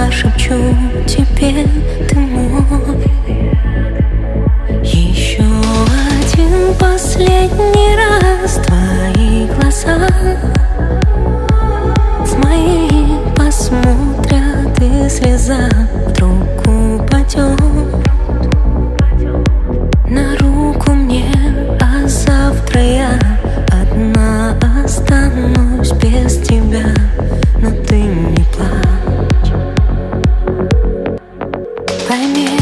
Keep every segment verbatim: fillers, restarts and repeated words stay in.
прошепчу тебе, ты мой. Еще один последний раз твои глаза с моих посмотрят, и слеза вдруг упадет на руку мне, а завтра я одна останусь без тебя. Но ты не плачь, пойми,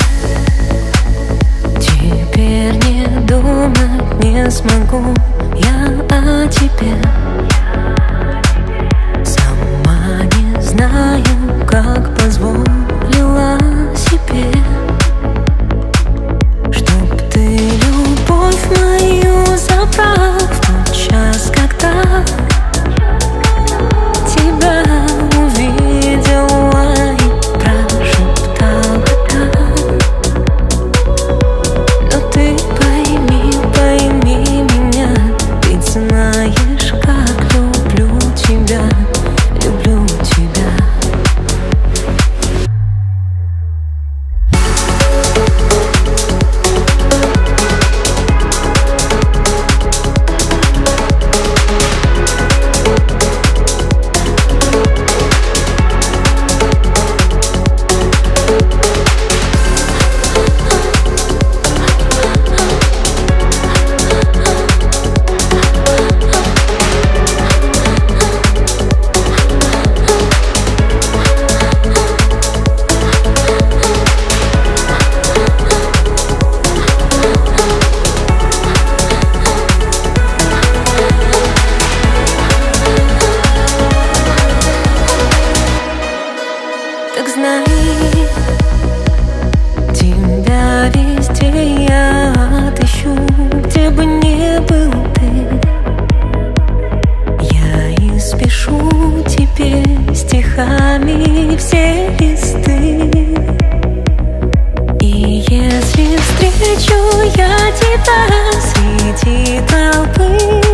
теперь не думать не смогу я о тебе. Сама не знаю, как позволила себе, чтоб ты любовь мою забрал в тот час, когда тебя увидела и прошептала так. Но ты пойми, пойми меня, ведь знаешь, как люблю тебя, люблю тебя. Так знай, тебя везде я отыщу, где бы ни был ты. Я испишу тебе стихами все листы. И если встречу я тебя среди толпы,